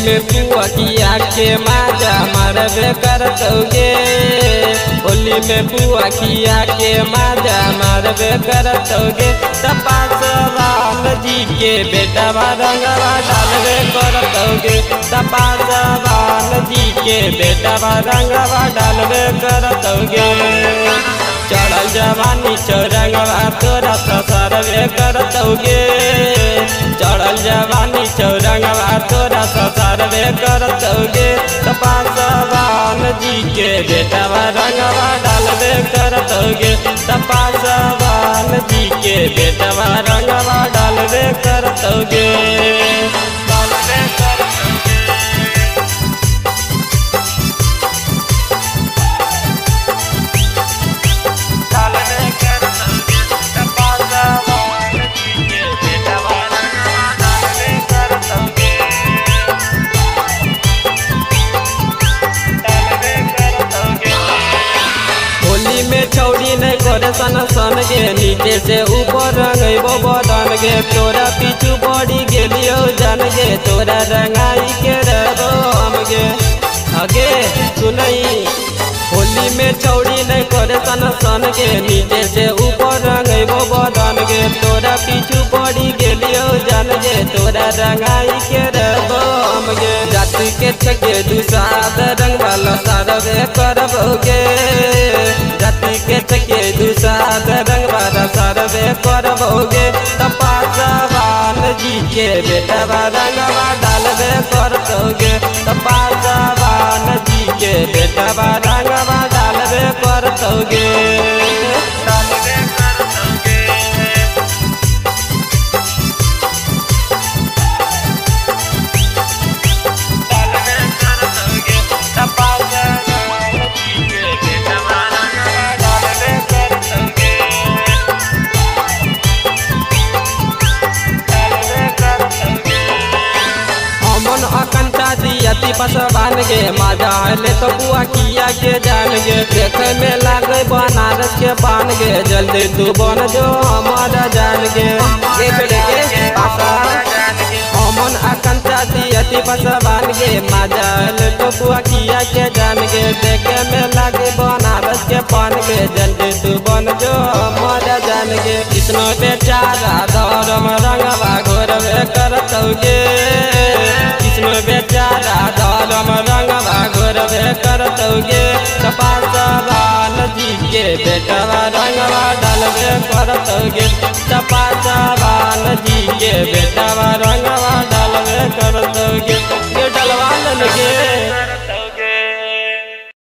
में पुआ किया के माजा मारबे करतोगे। होली में पुआ किया के माजा मारबे करतोगे। पासवान जी के बेटा रंगवा डालबे करतोगे। पासवान जी के बेटा रंगवा डालबे करतोगे। चढ़ल जवानी चौरंगवा तोरा ससरबे करतोगे। चढ़ल जवानी चौरंगवा तोरा ससरबे करतोगे। पासवान जी के बेटा रंगवा डालबे करतोगे। पासवान जी के बेटा रंगवा डालबे करतोगे। होली में छौड़ी नहीं करे सन सन गे। नीचे से ऊपर रंगेबो बदन गे। तोरा पीछू बड़ी गेलियो जान गे। तोरा रंगाई के रहो हम गे। आगे सुनई होली में छौड़ी नहीं करे सन सन गे। नीचे से ऊपर रंगेबो बदन गे। तोरा पीछू बड़ी गेलियो जान गे। तोरा रंगाई के रहो हम गे। जाति के छके दुसाद रंग वाला सारबे करबोगे। जाति के छके दुसाद रंग वाला सारबे करबोगे। पासवान जी के बेटा रंगवा डालबे करतोगे। पासवान जी के बेटा रंगवा डालबे करतोगे। दियती पसवान गे। माजा हले तो बुआ किया के जान गे। देखे में लागे बनारस के पान गे। जल्दी तू बन जो हमारा जान गे। अमन आकांक्षा दियती पसवान गे। माजा हले तो बुआ किया के जान गे। देखे में लागे बनारस के पान गे। जल्दी तू बन जो हमारा जान गे। कृष्ण बेचारा धर्म रंगवा घोरबे करतोगे। कृष्ण बेचारा धर्म रंगवा घोरबे करतोगे। पासवान जी के बेटा रंगवा डालबे करतोगे। पासवान जी के बेटा